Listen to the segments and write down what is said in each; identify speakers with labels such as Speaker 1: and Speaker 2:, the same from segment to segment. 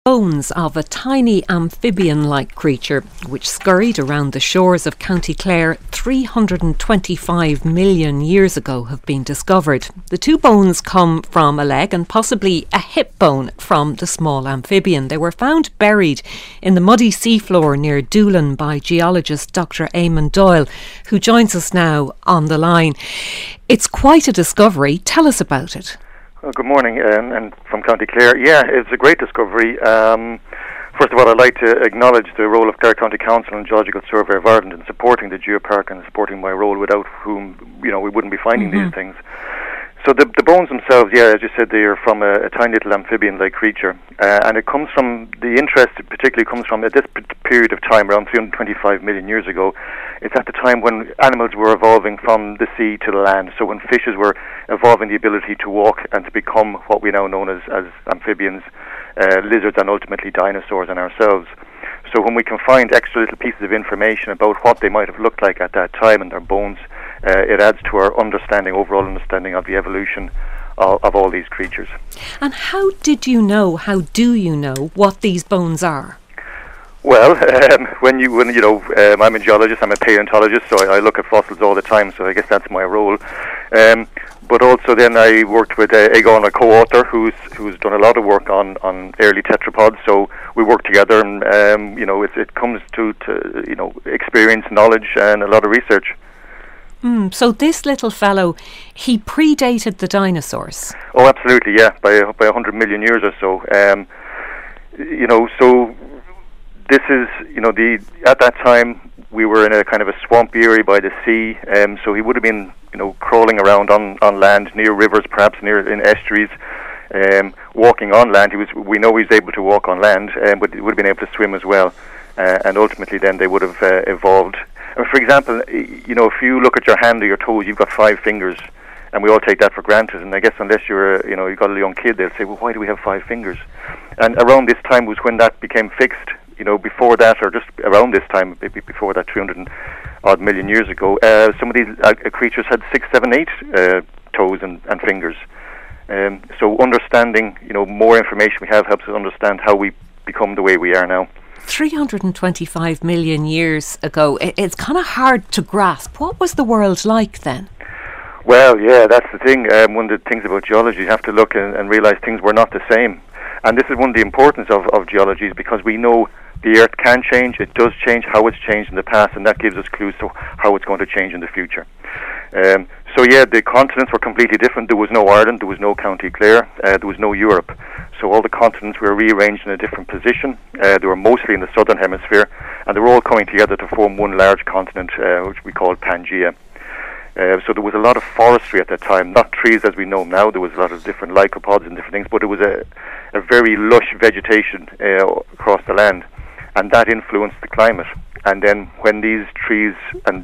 Speaker 1: Bones of a tiny amphibian-like creature which scurried around the shores of County Clare 325 million years ago have been discovered. The two bones come from a leg and possibly a hip bone from the small amphibian. They were found buried in the muddy seafloor near Doolin by geologist Dr. Eamon Doyle, who joins us now on the line. It's quite a discovery. Tell us about it.
Speaker 2: Well, good morning, and from County Clare. Yeah, it's a great discovery. First of all, I'd like to acknowledge the role of Clare County Council and Geological Survey of Ireland in supporting the geopark and supporting my role, without whom, we wouldn't be finding these things. So the bones themselves, yeah, as you said, they are from a tiny little amphibian-like creature, and it comes from, the interest particularly comes from, at this period of time, around 325 million years ago. It's at the time when animals were evolving from the sea to the land, so when fishes were evolving the ability to walk and to become what we now know as amphibians, lizards, and ultimately dinosaurs and ourselves. So when we can find extra little pieces of information about what they might have looked like at that time and their bones, it adds to our overall understanding of the evolution of all these creatures.
Speaker 1: And how do you know what these bones are?
Speaker 2: Well, I'm a geologist, I'm a paleontologist, so I look at fossils all the time, so I guess that's my role. But also then I worked with Egon, a co-author, who's done a lot of work on early tetrapods, so we work together, and it comes to experience, knowledge, and a lot of research.
Speaker 1: So this little fellow, he predated the dinosaurs?
Speaker 2: Oh, absolutely, yeah, by 100 million years or so. So this is, at that time we were in a kind of a swampy area by the sea, so he would have been, crawling around on land, near rivers, perhaps in estuaries, walking on land. We know he was able to walk on land, but he would have been able to swim as well, and ultimately then they would have evolved. For example, if you look at your hand or your toes, you've got 5 fingers, and we all take that for granted. And I guess unless you've got a young kid, they'll say, well, why do we have 5 fingers? And around this time was when that became fixed. Before that, or just around this time, maybe before that, 300-odd million years ago, some of these creatures had 6, 7, 8 toes and fingers. So understanding, more information we have helps us understand how we become the way we are now.
Speaker 1: 325 million years ago, it's kind of hard to grasp. What was the world like then?
Speaker 2: Well, yeah, that's the thing. One of the things about geology, you have to look and realise things were not the same. And this is one of the importance of geology, is because we know the Earth can change, it does change, how it's changed in the past, and that gives us clues to how it's going to change in the future. So yeah, the continents were completely different. There was no Ireland, there was no County Clare, there was no Europe. So all the continents were rearranged in a different position. They were mostly in the southern hemisphere, and they were all coming together to form one large continent, which we call Pangaea. So there was a lot of forestry at that time, not trees as we know now. There was a lot of different lycopods and different things, but it was a very lush vegetation across the land, and that influenced the climate. And then when these trees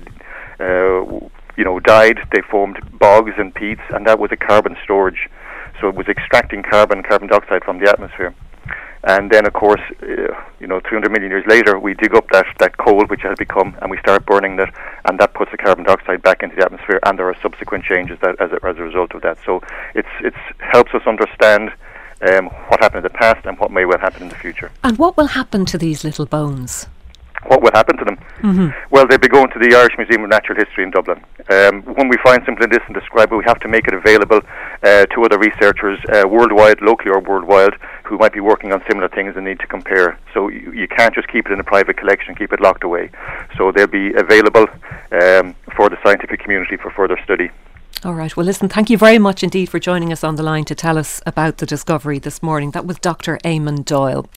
Speaker 2: died, they formed bogs and peats, and that was a carbon storage. So it was extracting carbon dioxide from the atmosphere. And then, of course, 300 million years later, we dig up that coal, which has become, and we start burning that, and that puts the carbon dioxide back into the atmosphere, and there are subsequent changes as a result of that. So it helps us understand what happened in the past and what may well happen in the future.
Speaker 1: And what will happen to these little bones?
Speaker 2: What will happen to them? Well, they'll be going to the Irish Museum of Natural History in Dublin. When we find something like this and describe it, we have to make it available to other researchers worldwide, locally or worldwide, who might be working on similar things and need to compare. So you can't just keep it in a private collection, keep it locked away. So they'll be available for the scientific community for further study.
Speaker 1: All right. Well, listen, thank you very much indeed for joining us on the line to tell us about the discovery this morning. That was Dr. Eamon Doyle.